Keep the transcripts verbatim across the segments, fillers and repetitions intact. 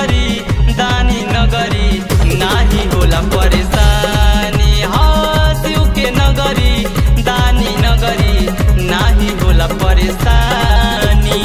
नगरी दानी नगरी नाही होला परेशानी। हाँ शिव के नगरी दानी नगरी नाही होला परेशानी।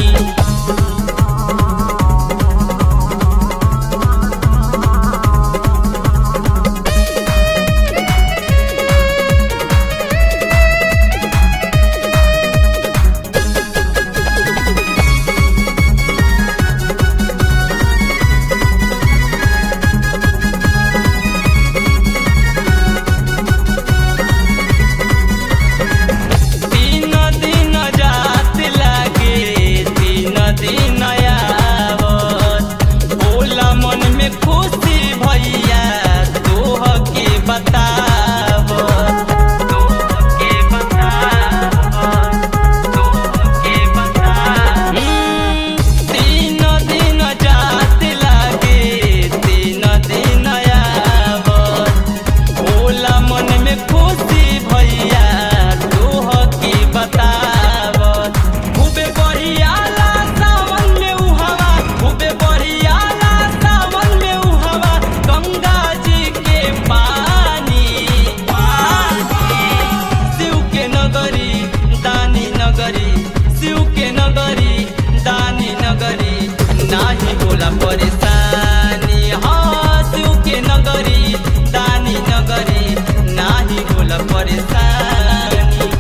नाही होला परेशानी। हाँ शिव के नगरी दानी नगरी नाही होला परेशानी।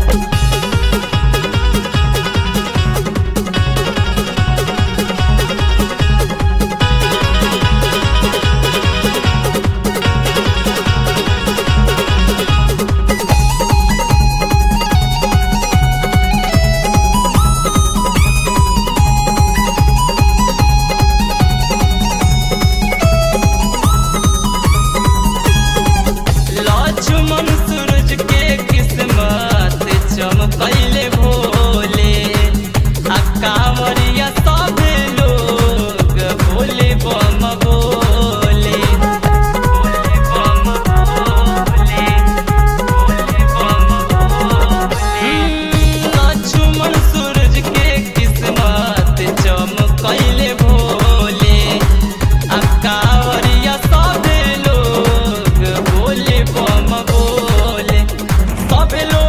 चमकैले भोले आ कांवरिया सभे लोग भोले बम बोले भोले बम बोले भोले बम बोले। लक्ष्मण सूरज के किस्मत चमकैले भोले आ कांवरिया सभे लोग भोले बम बोले। सभे लोग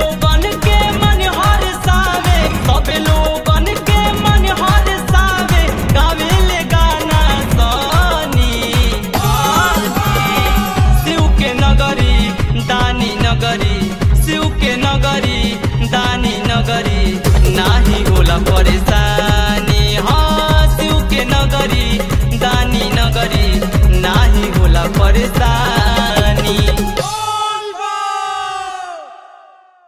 शिव के नगरी दानी नगरी नाही होला परेशानी। हाँ शिव के नगरी दानी नगरी नाही होला परेशानी।